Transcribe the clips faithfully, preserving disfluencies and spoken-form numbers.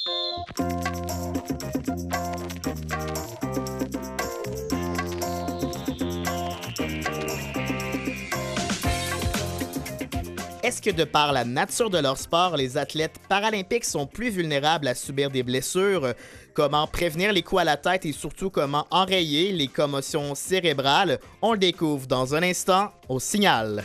Est-ce que de par la nature de leur sport, les athlètes paralympiques sont plus vulnérables à subir des blessures? Comment prévenir les coups à la tête et surtout comment enrayer les commotions cérébrales? On le découvre dans un instant au Signal.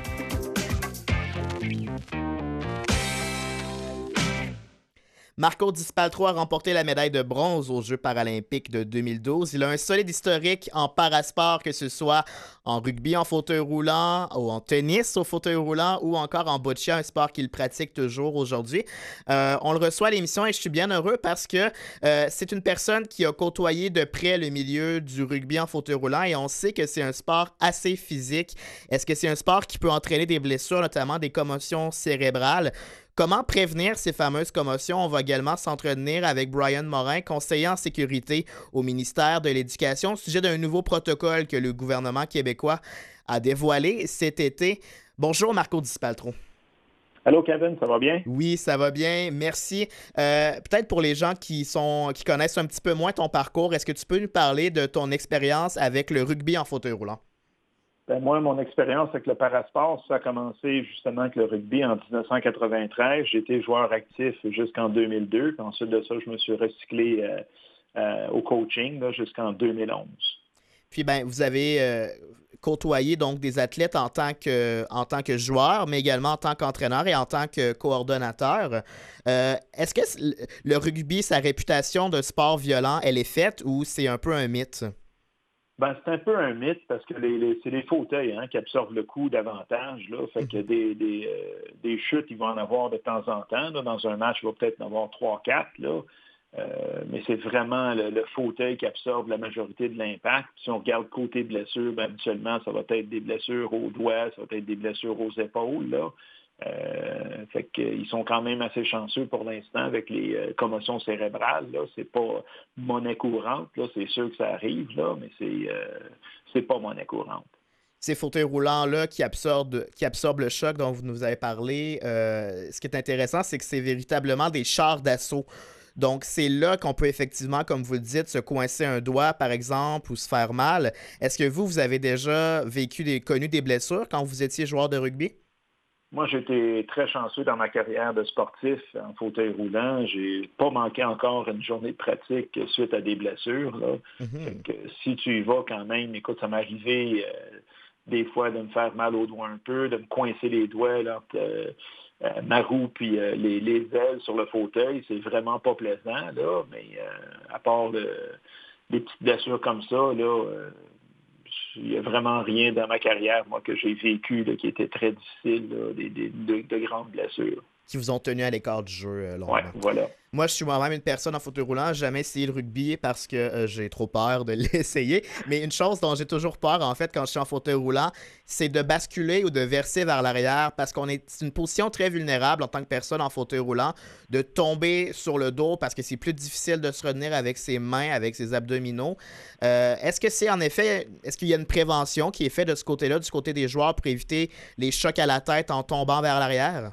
Marco Di Spaltro a remporté la médaille de bronze aux Jeux paralympiques de deux mille douze. Il a un solide historique en parasport, que ce soit en rugby en fauteuil roulant, ou en tennis au fauteuil roulant, ou encore en boccia, un sport qu'il pratique toujours aujourd'hui. Euh, on le reçoit à l'émission et je suis bien heureux parce que euh, c'est une personne qui a côtoyé de près le milieu du rugby en fauteuil roulant et on sait que c'est un sport assez physique. Est-ce que c'est un sport qui peut entraîner des blessures, notamment des commotions cérébrales? Comment prévenir ces fameuses commotions? On va également s'entretenir avec Brian Morin, conseiller en sécurité au ministère de l'Éducation, au sujet d'un nouveau protocole que le gouvernement québécois a dévoilé cet été. Bonjour Marco Di Spaltro. Allô Kevin, ça va bien? Oui, ça va bien, merci. Euh, peut-être pour les gens qui sont qui connaissent un petit peu moins ton parcours, est-ce que tu peux nous parler de ton expérience avec le rugby en fauteuil roulant? Ben moi, mon expérience avec le parasport, ça a commencé justement avec le rugby en dix-neuf cent quatre-vingt-treize. J'ai été joueur actif jusqu'en deux mille deux. Puis ensuite de ça, je me suis recyclé euh, euh, au coaching là, jusqu'en deux mille onze. Puis ben, vous avez euh, côtoyé donc des athlètes en tant que en tant que joueur, mais également en tant qu'entraîneur et en tant que coordonnateur. Euh, est-ce que le rugby, sa réputation de sport violent, elle est faite ou c'est un peu un mythe? Ben, c'est un peu un mythe parce que les, les, c'est les fauteuils hein, qui absorbent le coup davantage. Là. Fait que des, des, euh, des chutes, il va en avoir de temps en temps. Là. Dans un match, il va peut-être en avoir trois quatre. Là. Euh, mais c'est vraiment le, le fauteuil qui absorbe la majorité de l'impact. Si on regarde côté blessure, ben, habituellement, ça va être des blessures aux doigts, ça va être des blessures aux épaules. Là. Euh, fait qu'ils sont quand même assez chanceux pour l'instant avec les euh, commotions cérébrales. Là. C'est pas monnaie courante. Là. C'est sûr que ça arrive, là, mais c'est, euh, c'est pas monnaie courante. Ces fauteuils roulants-là qui absorbent, qui absorbent le choc dont vous nous avez parlé, euh, ce qui est intéressant, c'est que c'est véritablement des chars d'assaut. Donc, c'est là qu'on peut effectivement, comme vous le dites, se coincer un doigt, par exemple, ou se faire mal. Est-ce que vous, vous avez déjà vécu des, connu des blessures quand vous étiez joueur de rugby? Moi, j'ai été très chanceux dans ma carrière de sportif en fauteuil roulant. J'ai pas manqué encore une journée de pratique suite à des blessures. Là. Mm-hmm. Fait que, si tu y vas quand même, écoute, ça m'est arrivé euh, des fois de me faire mal aux doigts un peu, de me coincer les doigts là, entre euh, euh, ma roue puis euh, les, les ailes sur le fauteuil. C'est vraiment pas plaisant, là, mais euh, à part le, des petites blessures comme ça, là, euh, il n'y a vraiment rien dans ma carrière, moi, que j'ai vécu là, qui était très difficile, là, des, des, de, de grandes blessures. Qui vous ont tenu à l'écart du jeu euh, longtemps. Oui, voilà. Moi, je suis moi-même une personne en fauteuil roulant. J'ai jamais essayé le rugby parce que euh, j'ai trop peur de l'essayer. Mais une chose dont j'ai toujours peur, en fait, quand je suis en fauteuil roulant, c'est de basculer ou de verser vers l'arrière parce qu'on est c'est une position très vulnérable en tant que personne en fauteuil roulant, de tomber sur le dos parce que c'est plus difficile de se retenir avec ses mains, avec ses abdominaux. Euh, est-ce que c'est en effet, est-ce qu'il y a une prévention qui est faite de ce côté-là, du côté des joueurs pour éviter les chocs à la tête en tombant vers l'arrière?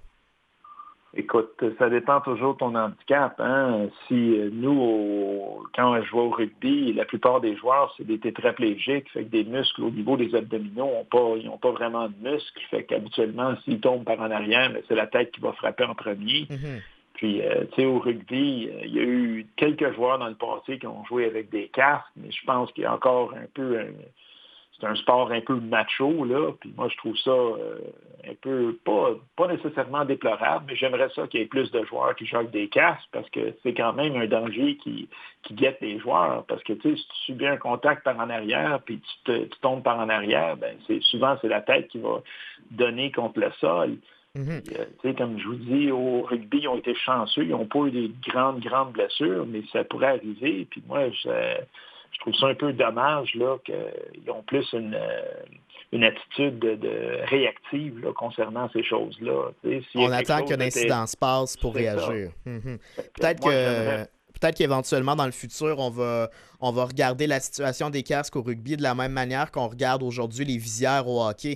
Écoute, ça dépend toujours de ton handicap. Hein? Si nous, au, quand je joue au rugby, la plupart des joueurs, c'est des tétraplégiques, fait que des muscles au niveau des abdominaux, ont pas, ils n'ont pas vraiment de muscles. Fait qu'habituellement, s'ils tombent par en arrière, c'est la tête qui va frapper en premier. Mm-hmm. Puis, euh, tu sais, au rugby, euh, il y a eu quelques joueurs dans le passé qui ont joué avec des casques, mais je pense qu'il y a encore un peu... Un, c'est un sport un peu macho, là, puis moi, je trouve ça euh, un peu, pas, pas nécessairement déplorable, mais j'aimerais ça qu'il y ait plus de joueurs qui jouent avec des casques, parce que c'est quand même un danger qui, qui guette les joueurs, parce que, tu sais, si tu subis un contact par en arrière, puis tu, te, tu tombes par en arrière, ben c'est souvent, c'est la tête qui va donner contre le sol. Mm-hmm. Puis, euh, tu sais, comme je vous dis, au rugby, ils ont été chanceux, ils n'ont pas eu des grandes, grandes blessures, mais ça pourrait arriver, puis moi, je... Je trouve ça un peu dommage là, qu'ils ont plus une, une attitude de, de réactive là, concernant ces choses-là. Si on attend que l'incident se passe pour réagir. Mm-hmm. Peut-être que, que peut-être qu'éventuellement, dans le futur, on va, on va regarder la situation des casques au rugby de la même manière qu'on regarde aujourd'hui les visières au hockey.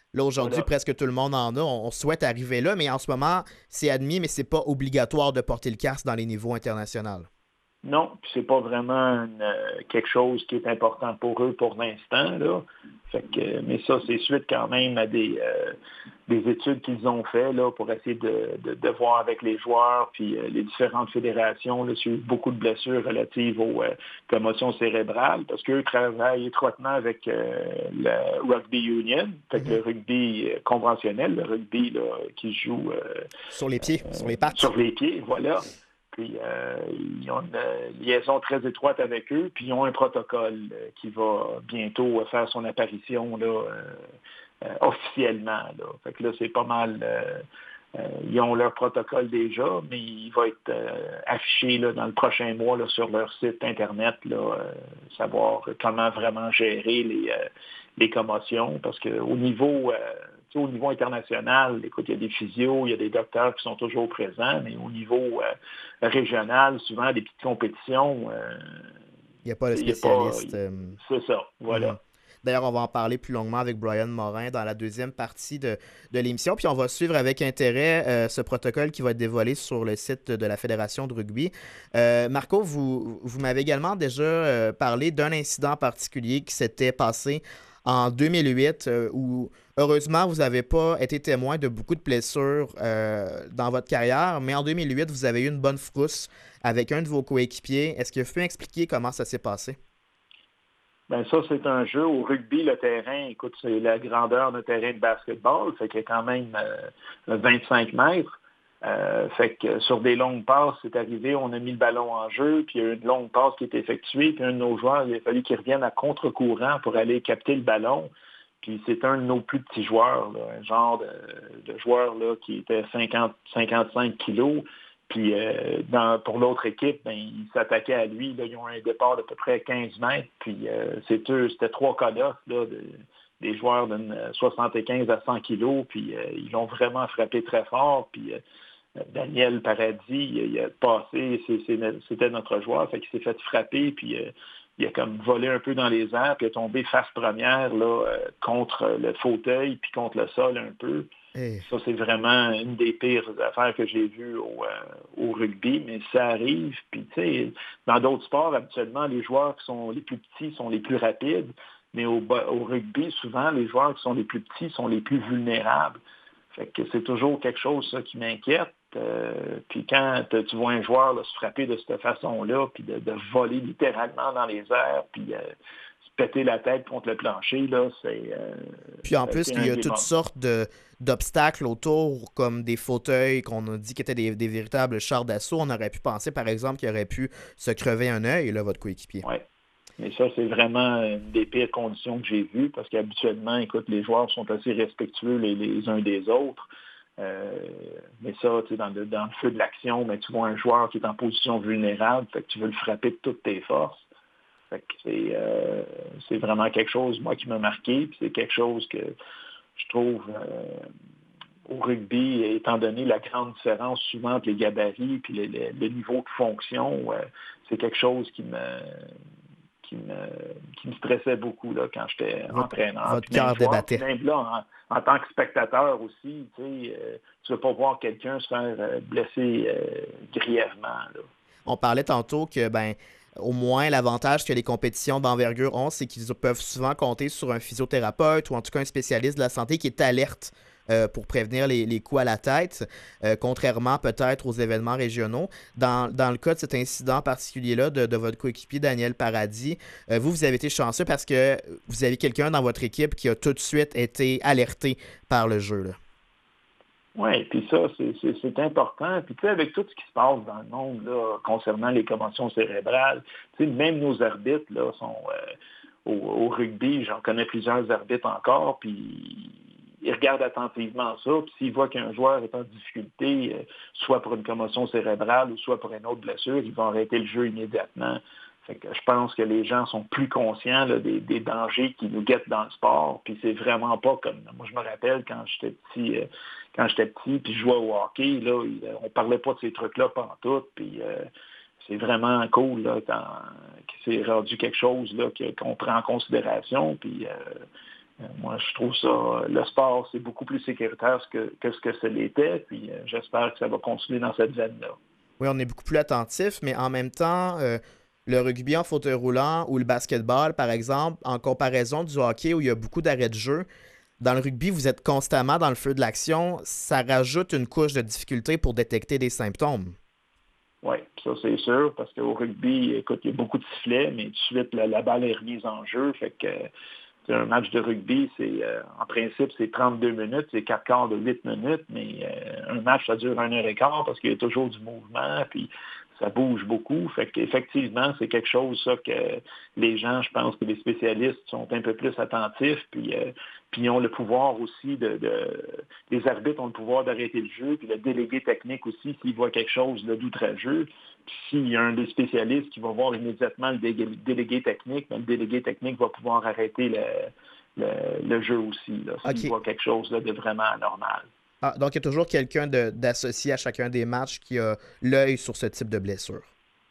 Là, aujourd'hui, Voilà. presque tout le monde en a. On, on souhaite arriver là, mais en ce moment, c'est admis, mais c'est pas obligatoire de porter le casque dans les niveaux internationaux. Non, puis c'est pas vraiment une, euh, quelque chose qui est important pour eux pour l'instant, là. Fait que, mais ça, c'est suite quand même à des, euh, des études qu'ils ont fait là, pour essayer de, de, de voir avec les joueurs, puis euh, les différentes fédérations, là, sur beaucoup de blessures relatives aux euh, commotions cérébrales, parce qu'eux travaillent étroitement avec euh, le Rugby Union, fait que Mhm. le rugby euh, conventionnel, le rugby là, qui joue euh, Sur les pieds, sur euh, les pattes. sur les pieds, voilà. Puis euh, ils ont une euh, liaison très étroite avec eux, puis ils ont un protocole euh, qui va bientôt euh, faire son apparition là, euh, euh, officiellement. Là. Fait que là, c'est pas mal. Euh, euh, ils ont leur protocole déjà, mais il va être euh, affiché là, dans le prochain mois là, sur leur site Internet, là, euh, savoir comment vraiment gérer les, euh, les commotions. Parce qu'au niveau, euh, au niveau international, écoute, il y a des physios, il y a des docteurs qui sont toujours présents, mais au niveau euh, régional, souvent des petites compétitions, euh, Il n'y a pas de il n'y a pas. spécialiste. euh, C'est ça, mhm. voilà. D'ailleurs, on va en parler plus longuement avec Brian Morin dans la deuxième partie de, de l'émission. Puis on va suivre avec intérêt euh, ce protocole qui va être dévoilé sur le site de la Fédération de rugby. Euh, Marco, vous, vous m'avez également déjà euh, parlé d'un incident particulier qui s'était passé en deux mille huit euh, où, heureusement, vous n'avez pas été témoin de beaucoup de blessures euh, dans votre carrière, mais en deux mille huit, vous avez eu une bonne frousse avec un de vos coéquipiers. Est-ce que vous pouvez expliquer comment ça s'est passé? Ben ça, c'est un jeu. Au rugby, le terrain, écoute, c'est la grandeur d'un terrain de basketball, fait qu'il y a quand même euh, vingt-cinq mètres. Euh, fait que sur des longues passes, c'est arrivé, on a mis le ballon en jeu, puis il y a eu une longue passe qui est effectuée, puis un de nos joueurs, il a fallu qu'il revienne à contre-courant pour aller capter le ballon. Puis c'est un de nos plus petits joueurs, là, un genre de, de joueur là, qui était cinquante, cinquante-cinq kilos. Puis euh, dans, pour l'autre équipe, ben, ils s'attaquaient à lui. Là, ils ont un départ d'à peu près quinze mètres. Puis euh, c'est eux, c'était trois colosses, là, de, des joueurs de soixante-quinze à cent kilos. Puis euh, ils l'ont vraiment frappé très fort. Puis euh, Daniel Paradis, il, il a passé, c'est, c'est, c'était notre joueur, fait qu'il s'est fait frapper. Puis euh, il a comme volé un peu dans les airs, puis il est tombé face première là, euh, contre le fauteuil, puis contre le sol un peu. Eh. Ça, c'est vraiment une des pires affaires que j'ai vues au, euh, au rugby, mais ça arrive. Puis, tu sais, dans d'autres sports, habituellement, les joueurs qui sont les plus petits sont les plus rapides, mais au, au rugby, souvent, les joueurs qui sont les plus petits sont les plus vulnérables. Fait que c'est toujours quelque chose ça, qui m'inquiète. Euh, puis quand tu vois un joueur là, se frapper de cette façon-là, puis de, de voler littéralement dans les airs, puis euh, se péter la tête contre le plancher, là, c'est, euh, Puis en ça a plus, été il un y a des toutes moments. sortes de, d'obstacles autour, comme des fauteuils qu'on a dit qui étaient des, des véritables chars d'assaut. On aurait pu penser, par exemple, qu'il aurait pu se crever un œil, là, votre coéquipier. Ouais. Mais ça, c'est vraiment une des pires conditions que j'ai vues parce qu'habituellement, écoute, les joueurs sont assez respectueux les, les uns des autres. Euh, mais ça, tu sais, dans le, dans le feu de l'action, mais tu vois un joueur qui est en position vulnérable, fait que tu veux le frapper de toutes tes forces. Fait que c'est, euh, c'est vraiment quelque chose, moi, qui m'a marqué. Puis c'est quelque chose que je trouve euh, au rugby, étant donné la grande différence souvent entre les gabarits puis le, le, le niveau de fonction, euh, c'est quelque chose qui me qui me, qui me stressait beaucoup là, quand j'étais Votre, entraîneur, votre puis même cœur joueur, puis débattait. même là, en, en tant que spectateur aussi, tu sais, euh, tu ne veux pas voir quelqu'un se faire euh, blesser euh, grièvement. Là. On parlait tantôt que, ben, au moins, l'avantage que les compétitions d'envergure ont, c'est qu'ils peuvent souvent compter sur un physiothérapeute ou en tout cas un spécialiste de la santé qui est alerte euh, pour prévenir les, les coups à la tête, euh, contrairement peut-être aux événements régionaux. Dans, dans le cas de cet incident particulier-là de, de votre coéquipier Daniel Paradis, euh, vous, vous avez été chanceux parce que vous avez quelqu'un dans votre équipe qui a tout de suite été alerté par le jeu, là. Oui, puis ça, c'est, c'est, c'est important. Puis tu sais, avec tout ce qui se passe dans le monde là, concernant les commotions cérébrales, tu sais, même nos arbitres là, sont euh, au, au rugby, j'en connais plusieurs arbitres encore, puis ils regardent attentivement ça, puis s'ils voient qu'un joueur est en difficulté, euh, soit pour une commotion cérébrale ou soit pour une autre blessure, ils vont arrêter le jeu immédiatement. Fait que je pense que les gens sont plus conscients là, des, des dangers qui nous guettent dans le sport. Puis c'est vraiment pas comme. Moi, je me rappelle quand j'étais petit, euh, quand j'étais petit, puis je jouais au hockey, là, il, on parlait pas de ces trucs-là pantoute. Puis euh, c'est vraiment cool là, quand, que c'est rendu quelque chose là, qu'on prend en considération. Puis euh, Euh, moi, je trouve ça, le sport, c'est beaucoup plus sécuritaire que, que ce que ça l'était, puis euh, j'espère que ça va continuer dans cette veine-là. Oui, on est beaucoup plus attentif, mais en même temps, euh, le rugby en fauteuil roulant ou le basketball, par exemple, en comparaison du hockey où il y a beaucoup d'arrêts de jeu, dans le rugby, vous êtes constamment dans le feu de l'action. Ça rajoute une couche de difficulté pour détecter des symptômes. Oui, ça c'est sûr, parce qu'au rugby, écoute, il y a beaucoup de sifflets, mais tout de suite, la, la balle est remise en jeu. Fait que c'est un match de rugby, c'est euh, en principe, c'est trente-deux minutes, c'est quatre quarts de huit minutes, mais euh, un match, ça dure une heure et quart parce qu'il y a toujours du mouvement, puis ça bouge beaucoup. Fait qu'effectivement, c'est quelque chose, ça, que les gens, je pense que les spécialistes sont un peu plus attentifs, puis, euh, puis ils ont le pouvoir aussi de, de... Les arbitres ont le pouvoir d'arrêter le jeu, puis le délégué technique aussi, s'il voit quelque chose là, d'outrageux. Puis s'il y a un des spécialistes qui va voir immédiatement le délégué technique, ben, le délégué technique va pouvoir arrêter le, le, le jeu aussi, là, s'il OK. voit quelque chose là, de vraiment anormal. Ah, donc, il y a toujours quelqu'un de- d'associé à chacun des matchs qui a l'œil sur ce type de blessure.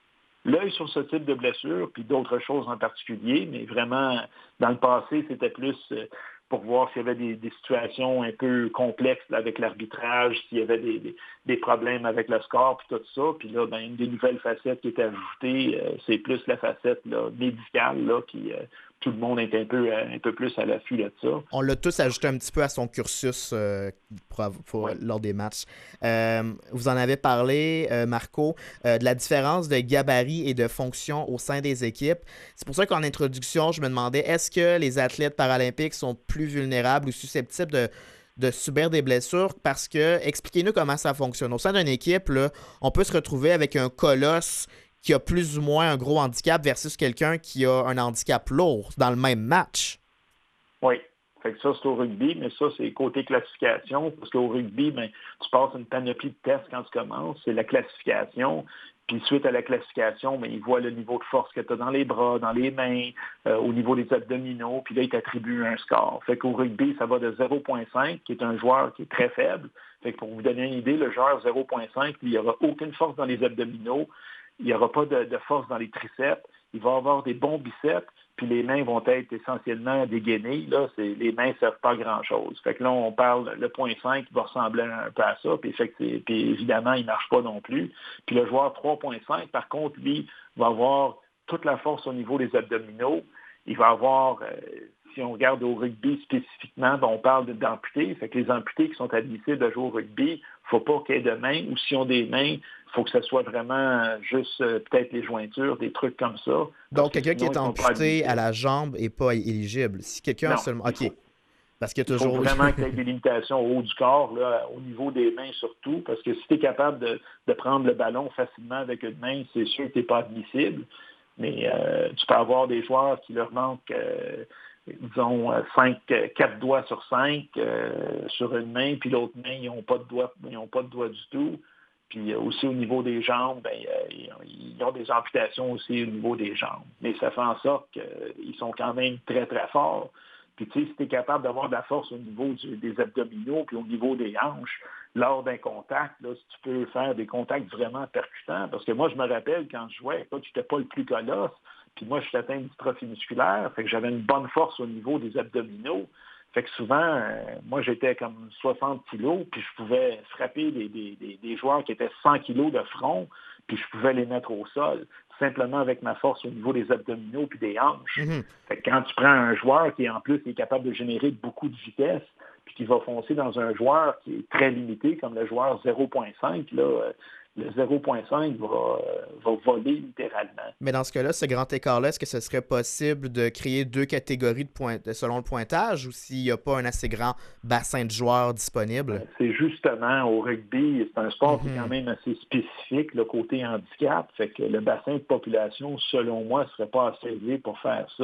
L'œil sur ce type de blessure, puis d'autres choses en particulier, mais vraiment, dans le passé, c'était plus euh, pour voir s'il y avait des, des situations un peu complexes là, avec l'arbitrage, s'il y avait des, des, des problèmes avec le score, puis tout ça. Puis là, ben, une des nouvelles facettes qui est ajoutée, euh, c'est plus la facette là, médicale, là, qui euh, tout le monde est un peu, euh, un peu plus à l'affût de ça. On l'a tous ajouté un petit peu à son cursus euh, pour, pour- Oui. lors des matchs. Euh, vous en avez parlé, euh, Marco, euh, de la différence de gabarit et de fonction au sein des équipes. C'est pour ça qu'en introduction, je me demandais, est-ce que les athlètes paralympiques sont plus vulnérables ou susceptibles de, de subir des blessures? Parce que, expliquez-nous comment ça fonctionne. Au sein d'une équipe, là, on peut se retrouver avec un colosse qui a plus ou moins un gros handicap versus quelqu'un qui a un handicap lourd dans le même match. Oui. Fait que ça, c'est au rugby, mais ça, c'est côté classification, parce qu'au rugby, ben, tu passes une panoplie de tests quand tu commences, c'est la classification. Puis suite à la classification, ben, ils voient le niveau de force que tu as dans les bras, dans les mains, euh, au niveau des abdominaux, puis là, ils t'attribuent un score. Fait qu'au rugby, ça va de zéro virgule cinq, qui est un joueur qui est très faible. Fait que pour vous donner une idée, le joueur zéro virgule cinq, lui, il n'y aura aucune force dans les abdominaux, il n'y aura pas de, de force dans les triceps, il va avoir des bons biceps, puis les mains vont être essentiellement dégainées. Là, c'est, les mains ne servent pas à grand-chose. Fait que là, on parle, le point cinq va ressembler un peu à ça, puis, fait que puis évidemment, il ne marche pas non plus. Puis le joueur trois point cinq, par contre, lui, va avoir toute la force au niveau des abdominaux. Il va avoir, euh, si on regarde au rugby spécifiquement, ben, on parle d'amputés. Fait que les amputés qui sont admissibles à jouer au rugby, il ne faut pas qu'il y ait de mains, ou s'ils ont des mains, il faut que ce soit vraiment juste euh, peut-être les jointures, des trucs comme ça. Donc, quelqu'un qui sinon, est ils sont pas amputé à admissibles. la jambe n'est pas éligible. Si quelqu'un a Non, seulement. il OK. faut. Parce qu'il y a Il faut toujours. vraiment qu'il y ait des limitations au haut du corps, là, au niveau des mains surtout, parce que si tu es capable de, de prendre le ballon facilement avec une main, c'est sûr que tu n'es pas admissible. Mais euh, tu peux avoir des joueurs qui leur manquent, euh, disons, cinq, quatre doigts sur cinq euh, sur une main, puis l'autre main, ils n'ont pas de doigts, ils n'ont pas de doigts du tout. Puis euh, aussi au niveau des jambes, ben, euh, ils ont des amputations aussi au niveau des jambes. Mais ça fait en sorte qu'ils sont quand même très, très forts. Puis, tu sais, si tu es capable d'avoir de la force au niveau du, des abdominaux puis au niveau des hanches, lors d'un contact, là, si tu peux faire des contacts vraiment percutants. Parce que moi, je me rappelle, quand je jouais, écoute, je n'étais pas le plus colosse. Puis moi, je suis atteint d'hypertrophie musculaire. Fait que j'avais une bonne force au niveau des abdominaux. Fait que souvent, euh, moi, j'étais comme soixante kilos, puis je pouvais frapper des, des, des, des joueurs qui étaient cent kilos de front, puis je pouvais les mettre au sol, simplement avec ma force au niveau des abdominaux puis des hanches. Mhm. Fait que quand tu prends un joueur qui, en plus, est capable de générer beaucoup de vitesse, puis qui va foncer dans un joueur qui est très limité, comme le joueur zéro virgule cinq, là, euh, le zéro virgule cinq va, euh, va voler littéralement. Mais dans ce cas-là, ce grand écart-là, est-ce que ce serait possible de créer deux catégories de point... selon le pointage ou s'il n'y a pas un assez grand bassin de joueurs disponible? C'est justement au rugby, c'est un sport qui est quand Mhm. même assez spécifique, le côté handicap. Fait que le bassin de population, selon moi, ne serait pas assez élevé pour faire ça.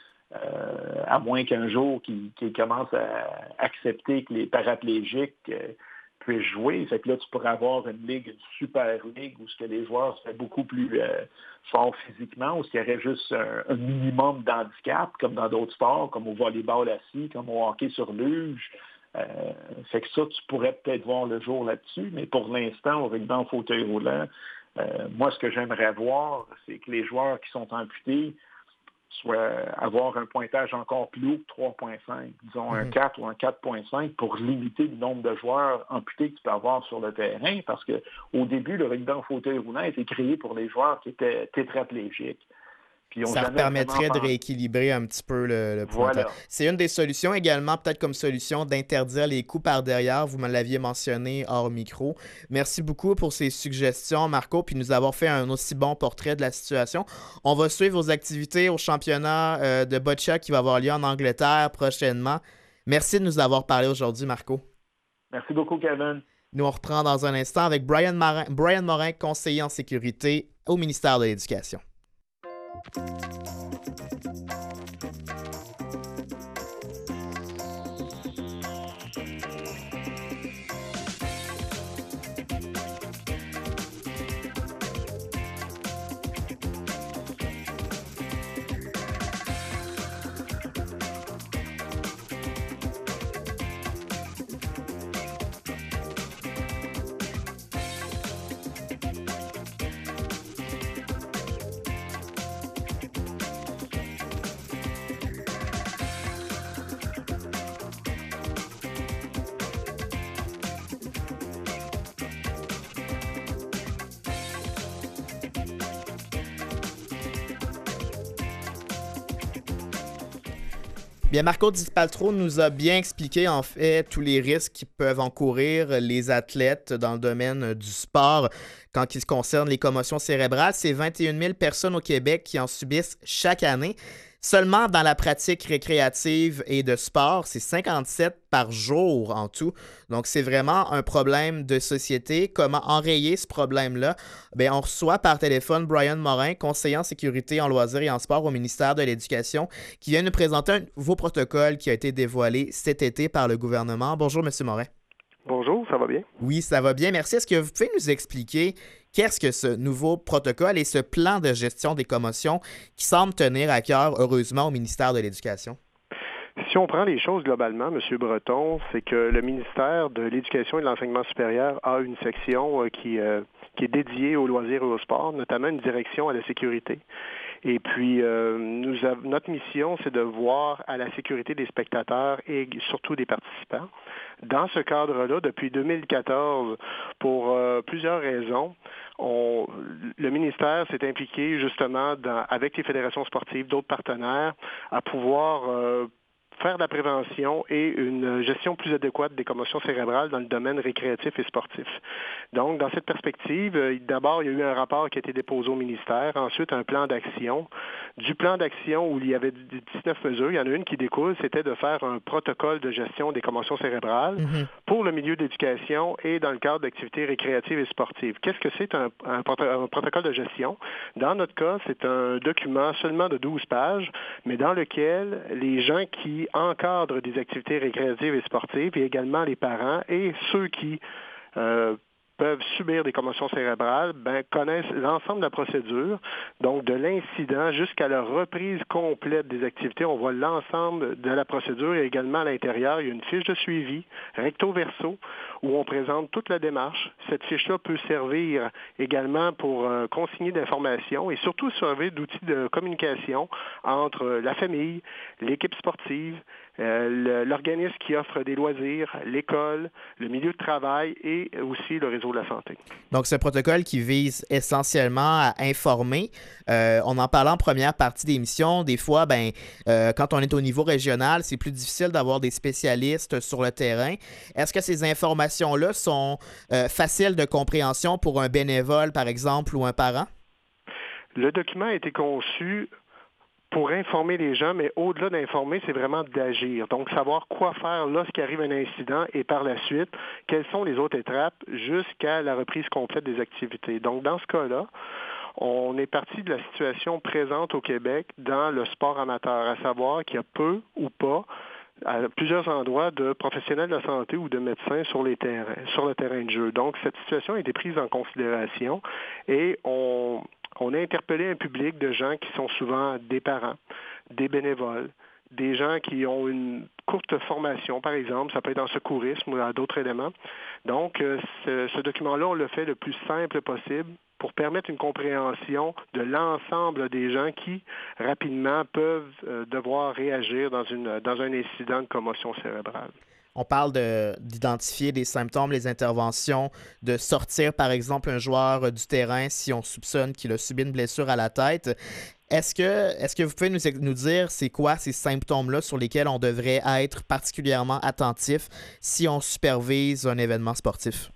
Euh, à moins qu'un jour qu'ils qu'ils commencent à accepter que les paraplégiques euh, puissent jouer. Fait que là, tu pourrais avoir une ligue, une super ligue où ce que les joueurs seraient beaucoup plus euh, forts physiquement, où il y aurait juste un, un minimum d'handicap, comme dans d'autres sports, comme au volleyball assis, comme au hockey sur luge. Euh, fait que ça, tu pourrais peut-être voir le jour là-dessus, mais pour l'instant, au rugby en fauteuil roulant, euh, moi, ce que j'aimerais voir, c'est que les joueurs qui sont amputés soit avoir un pointage encore plus haut que trois virgule cinq, disons un quatre ou un quatre virgule cinq pour limiter le nombre de joueurs amputés que tu peux avoir sur le terrain, parce qu'au début, le rugby en fauteuil roulant a été créé pour les joueurs qui étaient tétraplégiques. Puis ça permettrait de rééquilibrer un petit peu le, le pointage. Voilà. C'est une des solutions également, peut-être comme solution, d'interdire les coups par derrière. Vous me l'aviez mentionné hors micro. Merci beaucoup pour ces suggestions, Marco, puis nous avoir fait un aussi bon portrait de la situation. On va suivre vos activités au championnat euh, de boccia qui va avoir lieu en Angleterre prochainement. Merci de nous avoir parlé aujourd'hui, Marco. Merci beaucoup, Kevin. Nous, on reprend dans un instant avec Brian Morin, Brian Morin, conseiller en sécurité au ministère de l'Éducation. Bien, Marco Di Paltro nous a bien expliqué, en fait, tous les risques qui peuvent encourir les athlètes dans le domaine du sport quand il concerne les commotions cérébrales. C'est vingt et une mille personnes au Québec qui en subissent chaque année. Seulement dans la pratique récréative et de sport, c'est cinquante-sept par jour en tout. Donc, c'est vraiment un problème de société. Comment enrayer ce problème-là? Bien, on reçoit par téléphone Brian Morin, conseiller en sécurité, en loisirs et en sport au ministère de l'Éducation, qui vient nous présenter un nouveau protocole qui a été dévoilé cet été par le gouvernement. Bonjour, M. Morin. Bonjour, ça va bien? Oui, ça va bien. Merci. Est-ce que vous pouvez nous expliquer qu'est-ce que ce nouveau protocole et ce plan de gestion des commotions qui semble tenir à cœur, heureusement, au ministère de l'Éducation? Si on prend les choses globalement, M. Breton, c'est que le ministère de l'Éducation et de l'Enseignement supérieur a une section qui, euh, qui est dédiée aux loisirs et au sport, notamment une direction à la sécurité. Et puis, euh, nous a, notre mission, c'est de voir à la sécurité des spectateurs et surtout des participants. Dans ce cadre-là, depuis deux mille quatorze, pour euh, plusieurs raisons, on, le ministère s'est impliqué justement dans, avec les fédérations sportives, d'autres partenaires, à pouvoir euh, faire de la prévention et une gestion plus adéquate des commotions cérébrales dans le domaine récréatif et sportif. Donc, dans cette perspective, d'abord, il y a eu un rapport qui a été déposé au ministère, ensuite un plan d'action. Du plan d'action où il y avait dix-neuf mesures, il y en a une qui découle, c'était de faire un protocole de gestion des commotions cérébrales mm-hmm. pour le milieu d'éducation et dans le cadre d'activités récréatives et sportives. Qu'est-ce que c'est un, un, un protocole de gestion? Dans notre cas, c'est un document seulement de douze pages, mais dans lequel les gens qui encadrent des activités récréatives et sportives et également les parents et ceux qui euh, peuvent subir des commotions cérébrales, ben, connaissent l'ensemble de la procédure, donc de l'incident jusqu'à la reprise complète des activités. On voit l'ensemble de la procédure et également à l'intérieur, il y a une fiche de suivi, recto-verso, où on présente toute la démarche. Cette fiche-là peut servir également pour euh, consigner d'informations et surtout servir d'outil de communication entre la famille, l'équipe sportive, euh, l'organisme qui offre des loisirs, l'école, le milieu de travail et aussi le réseau de la santé. Donc, ce protocole qui vise essentiellement à informer. Euh, on en parlait en première partie d'émission. Des fois, ben, euh, quand on est au niveau régional, c'est plus difficile d'avoir des spécialistes sur le terrain. Est-ce que ces informations-là sont euh, faciles de compréhension pour un bénévole, par exemple, ou un parent? Le document a été conçu pour informer les gens, mais au-delà d'informer, c'est vraiment d'agir. Donc, savoir quoi faire lorsqu'il arrive un incident et par la suite, quelles sont les autres étapes jusqu'à la reprise complète des activités. Donc, dans ce cas-là, on est parti de la situation présente au Québec dans le sport amateur, à savoir qu'il y a peu ou pas à plusieurs endroits de professionnels de la santé ou de médecins sur les terrains, sur le terrain de jeu. Donc, cette situation a été prise en considération et on... On a interpellé un public de gens qui sont souvent des parents, des bénévoles, des gens qui ont une courte formation, par exemple, ça peut être en secourisme ou dans d'autres éléments. Donc, ce, ce document-là, on le fait le plus simple possible pour permettre une compréhension de l'ensemble des gens qui, rapidement, peuvent euh, devoir réagir dans, une, dans un incident de commotion cérébrale. On parle de, d'identifier des symptômes, les interventions, de sortir, par exemple, un joueur du terrain si on soupçonne qu'il a subi une blessure à la tête. Est-ce que, est-ce que vous pouvez nous, nous dire c'est quoi ces symptômes-là sur lesquels on devrait être particulièrement attentif si on supervise un événement sportif?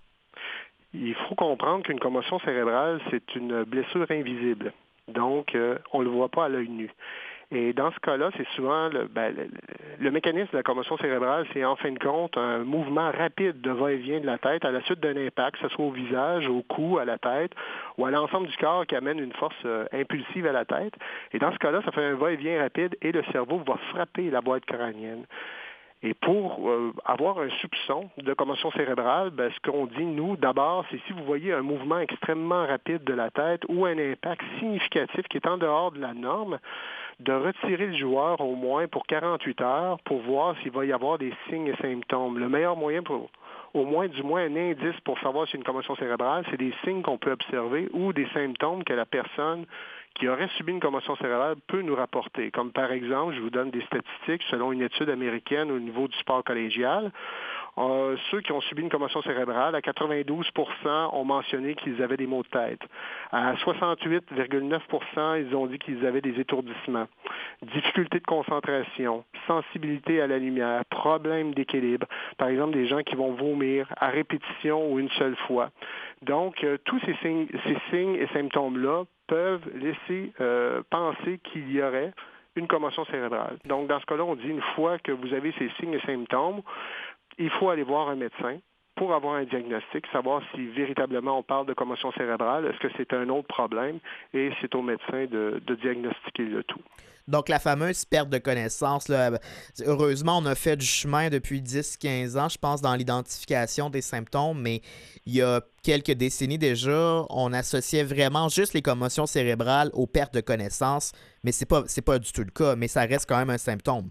Il faut comprendre qu'une commotion cérébrale, c'est une blessure invisible. Donc, euh, on ne le voit pas à l'œil nu. Et dans ce cas-là, c'est souvent le, ben, le, le mécanisme de la commotion cérébrale, c'est en fin de compte un mouvement rapide de va-et-vient de la tête à la suite d'un impact, que ce soit au visage, au cou, à la tête ou à l'ensemble du corps qui amène une force euh, impulsive à la tête. Et dans ce cas-là, ça fait un va-et-vient rapide et le cerveau va frapper la boîte crânienne. Et pour euh, avoir un soupçon de commotion cérébrale, ben, ce qu'on dit, nous, d'abord, c'est si vous voyez un mouvement extrêmement rapide de la tête ou un impact significatif qui est en dehors de la norme, de retirer le joueur au moins pour quarante-huit heures pour voir s'il va y avoir des signes et symptômes. Le meilleur moyen pour au moins, du moins, un indice pour savoir si c'est une commotion cérébrale, c'est des signes qu'on peut observer ou des symptômes que la personne qui aurait subi une commotion cérébrale peut nous rapporter. Comme par exemple, je vous donne des statistiques selon une étude américaine au niveau du sport collégial. Euh, ceux qui ont subi une commotion cérébrale, à quatre-vingt-douze pour cent ont mentionné qu'ils avaient des maux de tête. À soixante-huit virgule neuf pour cent, ils ont dit qu'ils avaient des étourdissements, difficultés de concentration, sensibilité à la lumière, problèmes d'équilibre. Par exemple, des gens qui vont vomir à répétition ou une seule fois. Donc, euh, tous ces signes, ces signes et symptômes-là peuvent laisser euh, penser qu'il y aurait une commotion cérébrale. Donc, dans ce cas-là, on dit une fois que vous avez ces signes et symptômes, il faut aller voir un médecin pour avoir un diagnostic, savoir si véritablement on parle de commotion cérébrale, est-ce que c'est un autre problème, et c'est au médecin de, de diagnostiquer le tout. Donc, la fameuse perte de connaissance, là, heureusement, on a fait du chemin depuis dix à quinze ans, je pense, dans l'identification des symptômes, mais il y a quelques décennies déjà, on associait vraiment juste les commotions cérébrales aux pertes de connaissance, mais c'est pas, c'est pas du tout le cas, mais ça reste quand même un symptôme.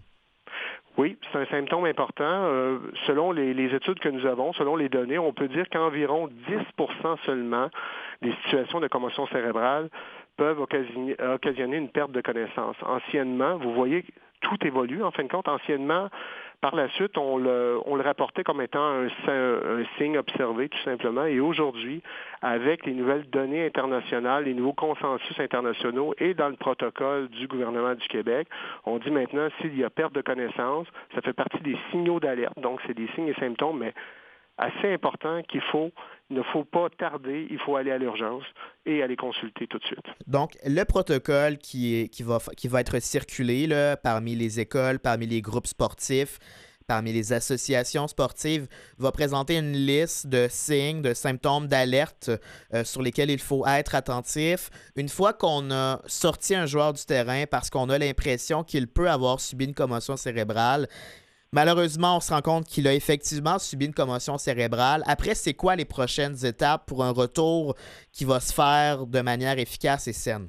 Oui, c'est un symptôme important. Euh, selon les, les études que nous avons, selon les données, on peut dire qu'environ dix pour cent seulement des situations de commotion cérébrale peuvent occasionner, occasionner une perte de connaissance. Anciennement, vous voyez, tout évolue. En fin de compte, anciennement, par la suite, on le, on le rapportait comme étant un, un signe observé, tout simplement. Et aujourd'hui, avec les nouvelles données internationales, les nouveaux consensus internationaux et dans le protocole du gouvernement du Québec, on dit maintenant, s'il y a perte de connaissance, ça fait partie des signaux d'alerte. Donc, c'est des signes et symptômes, mais assez importants qu'il faut, il ne faut pas tarder, il faut aller à l'urgence et aller consulter tout de suite. Donc, le protocole qui, est, qui, va, qui va être circulé là, parmi les écoles, parmi les groupes sportifs, parmi les associations sportives, va présenter une liste de signes, de symptômes d'alerte euh, sur lesquels il faut être attentif. Une fois qu'on a sorti un joueur du terrain parce qu'on a l'impression qu'il peut avoir subi une commotion cérébrale, malheureusement, on se rend compte qu'il a effectivement subi une commotion cérébrale. Après, c'est quoi les prochaines étapes pour un retour qui va se faire de manière efficace et saine?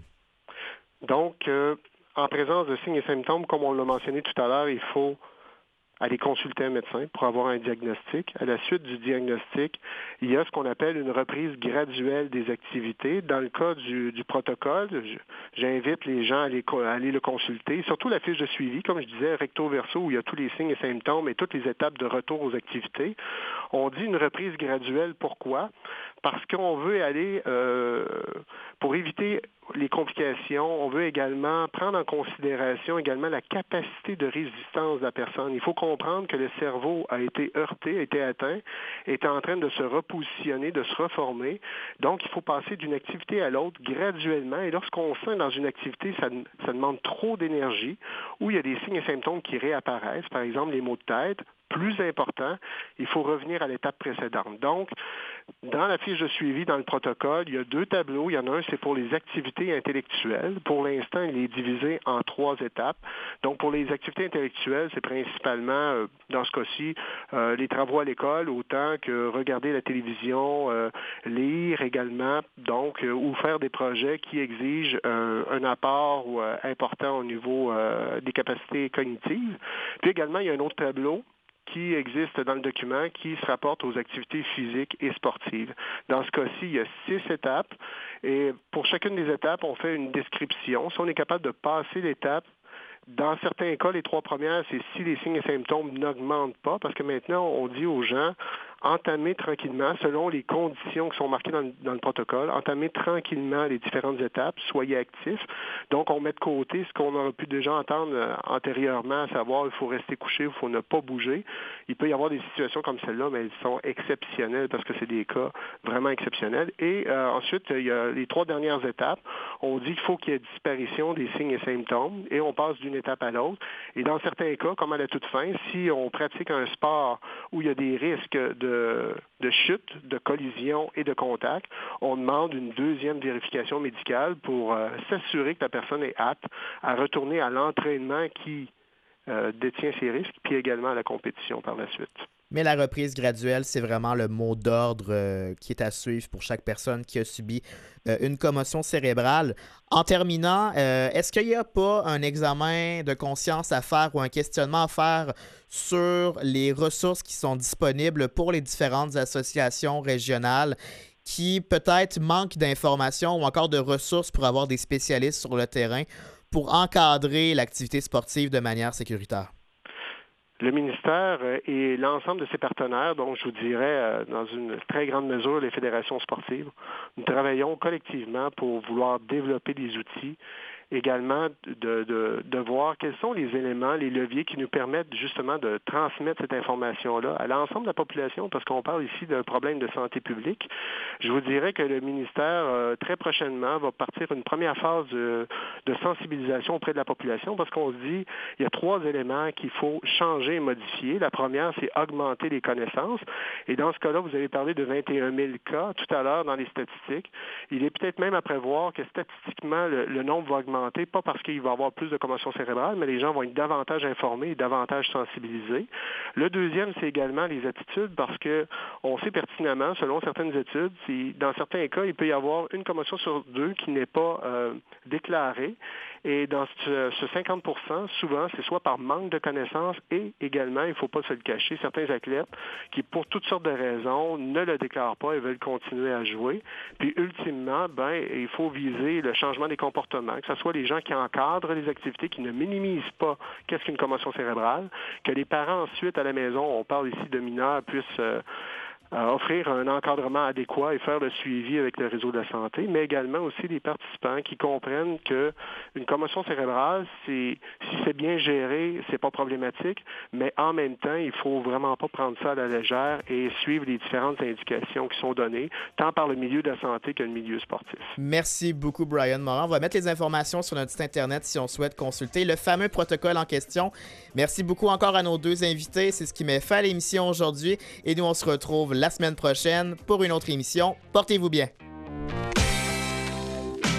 Donc, euh, en présence de signes et symptômes, comme on l'a mentionné tout à l'heure, il faut aller consulter un médecin pour avoir un diagnostic. À la suite du diagnostic, il y a ce qu'on appelle une reprise graduelle des activités. Dans le cas du, du protocole, j'invite les gens à aller, à aller le consulter, surtout la fiche de suivi, comme je disais, recto verso, où il y a tous les signes et symptômes et toutes les étapes de retour aux activités. On dit une reprise graduelle, pourquoi? Parce qu'on veut aller, euh, pour éviter les complications, on veut également prendre en considération également la capacité de résistance de la personne. Il faut comprendre que le cerveau a été heurté, a été atteint, est en train de se repositionner, de se reformer. Donc, il faut passer d'une activité à l'autre graduellement. Et lorsqu'on sent dans une activité, ça, ça demande trop d'énergie, ou il y a des signes et symptômes qui réapparaissent, par exemple les maux de tête. Plus important, il faut revenir à l'étape précédente. Donc, dans la fiche de suivi, dans le protocole, il y a deux tableaux. Il y en a un, c'est pour les activités intellectuelles. Pour l'instant, il est divisé en trois étapes. Donc, pour les activités intellectuelles, c'est principalement, euh, dans ce cas-ci, euh, les travaux à l'école, autant que regarder la télévision, euh, lire également, donc, euh, ou faire des projets qui exigent euh, un apport euh, important au niveau euh, des capacités cognitives. Puis également, il y a un autre tableau qui existe dans le document qui se rapporte aux activités physiques et sportives. Dans ce cas-ci, il y a six étapes et pour chacune des étapes, on fait une description. Si on est capable de passer l'étape, dans certains cas, les trois premières, c'est si les signes et symptômes n'augmentent pas, parce que maintenant, on dit aux gens, entamer tranquillement, selon les conditions qui sont marquées dans le, dans le protocole, entamer tranquillement les différentes étapes, soyez actifs. Donc, on met de côté ce qu'on aurait pu déjà entendre euh, antérieurement, à savoir il faut rester couché, il faut ne pas bouger. Il peut y avoir des situations comme celle-là, mais elles sont exceptionnelles parce que c'est des cas vraiment exceptionnels. Et euh, ensuite, il y a les trois dernières étapes. On dit qu'il faut qu'il y ait disparition des signes et symptômes et on passe d'une étape à l'autre. Et dans certains cas, comme à la toute fin, si on pratique un sport où il y a des risques de de chute, de collision et de contact, on demande une deuxième vérification médicale pour euh, s'assurer que la personne est apte à retourner à l'entraînement qui euh, détient ces risques, puis également à la compétition par la suite. Mais la reprise graduelle, c'est vraiment le mot d'ordre euh, qui est à suivre pour chaque personne qui a subi euh, une commotion cérébrale. En terminant, euh, est-ce qu'il n'y a pas un examen de conscience à faire ou un questionnement à faire sur les ressources qui sont disponibles pour les différentes associations régionales qui peut-être manquent d'informations ou encore de ressources pour avoir des spécialistes sur le terrain pour encadrer l'activité sportive de manière sécuritaire? Le ministère et l'ensemble de ses partenaires, donc je vous dirais dans une très grande mesure les fédérations sportives, nous travaillons collectivement pour vouloir développer des outils, également de, de, de voir quels sont les éléments, les leviers qui nous permettent justement de transmettre cette information-là à l'ensemble de la population, parce qu'on parle ici d'un problème de santé publique. Je vous dirais que le ministère, euh, très prochainement, va partir une première phase de, de sensibilisation auprès de la population, parce qu'on se dit, il y a trois éléments qu'il faut changer et modifier. La première, c'est augmenter les connaissances. Et dans ce cas-là, vous avez parlé de vingt et un mille cas tout à l'heure dans les statistiques. Il est peut-être même à prévoir que statistiquement, le, le nombre va augmenter, pas parce qu'il va y avoir plus de commotion cérébrale, mais les gens vont être davantage informés et davantage sensibilisés. Le deuxième, c'est également les attitudes, parce que on sait pertinemment, selon certaines études, si, dans certains cas, il peut y avoir une commotion sur deux qui n'est pas euh, déclarée. Et dans ce, ce cinquante pour cent, souvent, c'est soit par manque de connaissances et également, il ne faut pas se le cacher, certains athlètes qui, pour toutes sortes de raisons, ne le déclarent pas et veulent continuer à jouer. Puis, ultimement, ben, il faut viser le changement des comportements, que ce soit les gens qui encadrent les activités, qui ne minimisent pas qu'est-ce qu'une commotion cérébrale, que les parents ensuite à la maison, on parle ici de mineurs, puissent euh, euh, offrir un encadrement adéquat et faire le suivi avec le réseau de la santé, mais également aussi les participants qui comprennent qu'une commotion cérébrale, c'est, si c'est bien géré, c'est pas problématique, mais en même temps, il faut vraiment pas prendre ça à la légère et suivre les différentes indications qui sont données, tant par le milieu de la santé que le milieu sportif. Merci beaucoup, Brian Morin. On va mettre les informations sur notre site Internet si on souhaite consulter le fameux protocole en question. Merci beaucoup encore à nos deux invités. C'est ce qui met fin à l'émission aujourd'hui et nous, on se retrouve la semaine prochaine pour une autre émission. Portez-vous bien.